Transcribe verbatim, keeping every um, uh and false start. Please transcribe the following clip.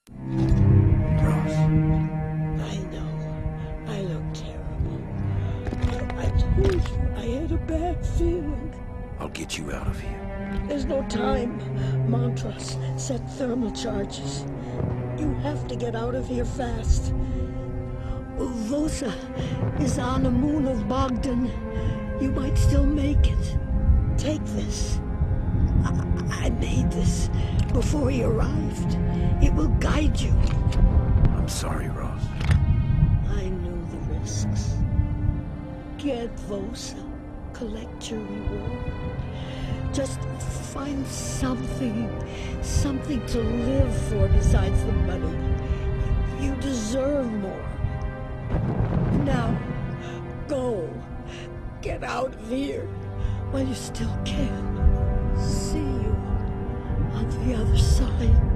Ross. I know. I look terrible. I told you I had a bad feeling. I'll get you out of here. There's no time. Montrose set thermal charges. You have to get out of here fast. Vosa is on the moon of Bogdan. You might still make it. Take this. I, I made this before he arrived. It will guide you. I'm sorry, Ross. I knew the risks. Get Vosa. Collect your reward. Just find something, something to live for besides the money. You deserve more. Now, go. Get out of here while you still can. See you on the other side.